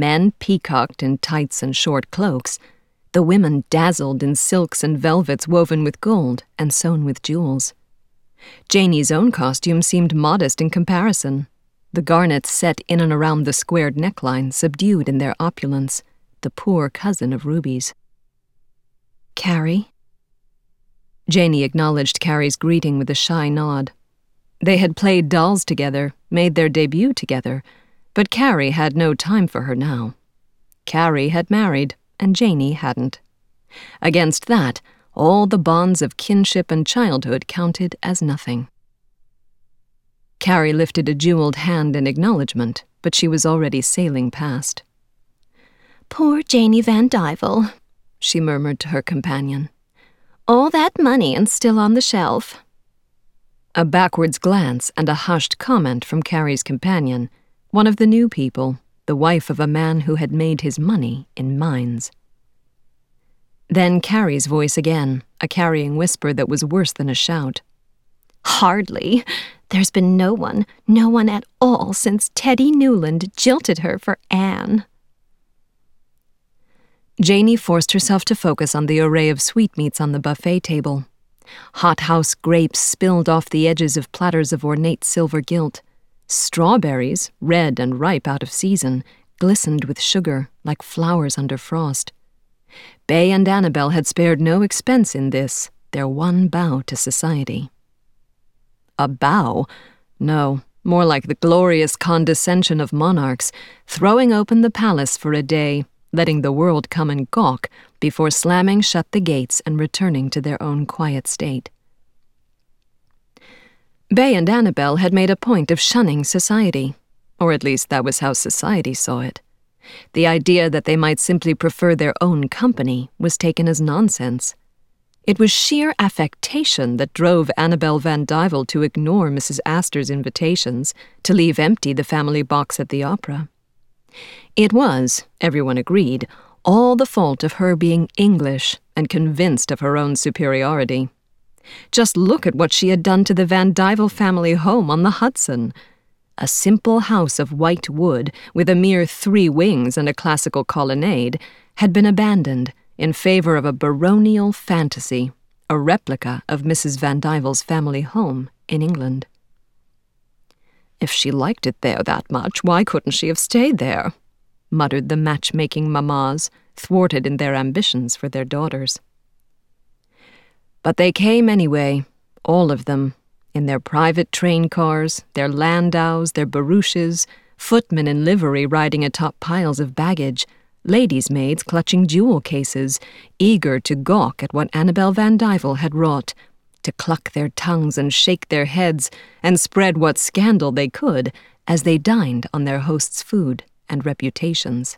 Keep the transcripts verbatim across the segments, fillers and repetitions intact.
Men peacocked in tights and short cloaks, the women dazzled in silks and velvets woven with gold and sewn with jewels. Janie's own costume seemed modest in comparison, the garnets set in and around the squared neckline subdued in their opulence, the poor cousin of Ruby's. "Carrie?" Janie acknowledged Carrie's greeting with a shy nod. They had played dolls together, made their debut together, but Carrie had no time for her now. Carrie had married, and Janie hadn't. Against that, all the bonds of kinship and childhood counted as nothing. Carrie lifted a jeweled hand in acknowledgement, but she was already sailing past. "Poor Janie Van Dyvel," she murmured to her companion. "All that money and still on the shelf." A backwards glance and a hushed comment from Carrie's companion, one of the new people, the wife of a man who had made his money in mines. Then Carrie's voice again, a carrying whisper that was worse than a shout. "Hardly. There's been no one, no one at all since Teddy Newland jilted her for Anne." Janie forced herself to focus on the array of sweetmeats on the buffet table. Hothouse grapes spilled off the edges of platters of ornate silver gilt. Strawberries, red and ripe out of season, glistened with sugar like flowers under frost. Bay and Annabel had spared no expense in this, their one bow to society. A bow? No, more like the glorious condescension of monarchs, throwing open the palace for a day, letting the world come and gawk before slamming shut the gates and returning to their own quiet state. Bay and Annabel had made a point of shunning society, or at least that was how society saw it. The idea that they might simply prefer their own company was taken as nonsense. It was sheer affectation that drove Annabel Van Dyvel to ignore Missus Astor's invitations to leave empty the family box at the opera. It was, everyone agreed, all the fault of her being English and convinced of her own superiority. Just look at what she had done to the Van Dyvel family home on the Hudson. A simple house of white wood with a mere three wings and a classical colonnade had been abandoned in favor of a baronial fantasy, a replica of Missus Van Dyvel's family home in England. "If she liked it there that much, why couldn't she have stayed there?" muttered the matchmaking mammas, thwarted in their ambitions for their daughters. But they came anyway, all of them, in their private train cars, their landaus, their barouches, footmen in livery riding atop piles of baggage, ladies' maids clutching jewel cases, eager to gawk at what Annabel Van Dyvel had wrought, to cluck their tongues and shake their heads and spread what scandal they could as they dined on their host's food and reputations.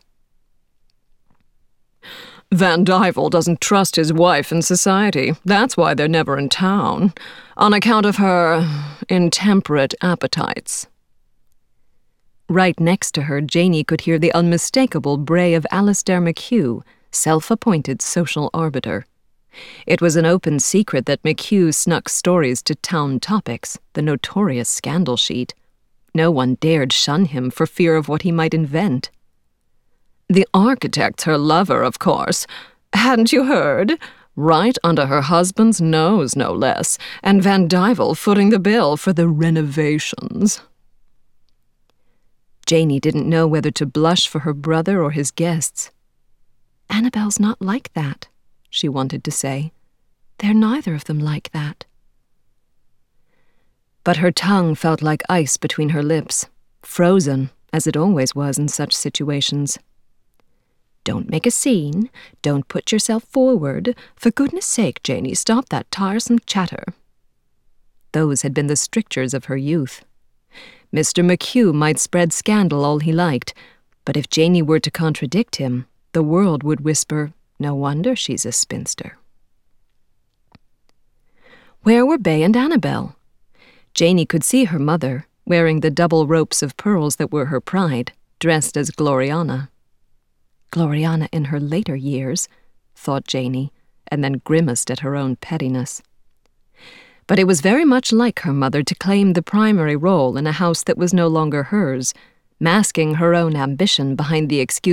"Van Dyvel doesn't trust his wife in society. That's why they're never in town, on account of her intemperate appetites." Right next to her, Janie could hear the unmistakable bray of Alistair McHugh, self-appointed social arbiter. It was an open secret that McHugh snuck stories to Town Topics, the notorious scandal sheet. No one dared shun him for fear of what he might invent. "The architect's her lover, of course. Hadn't you heard? Right under her husband's nose, no less, and Van Dyvel footing the bill for the renovations." Janie didn't know whether to blush for her brother or his guests. "Annabel's not like that," she wanted to say. "They're neither of them like that." But her tongue felt like ice between her lips, frozen, as it always was in such situations. "Don't make a scene. Don't put yourself forward. For goodness sake, Janie, stop that tiresome chatter." Those had been the strictures of her youth. Mister McHugh might spread scandal all he liked, but if Janie were to contradict him, the world would whisper, "No wonder she's a spinster." Where were Bay and Annabel? Janie could see her mother, wearing the double ropes of pearls that were her pride, dressed as Gloriana. Gloriana in her later years, thought Janie, and then grimaced at her own pettiness. But it was very much like her mother to claim the primary role in a house that was no longer hers, masking her own ambition behind the excuse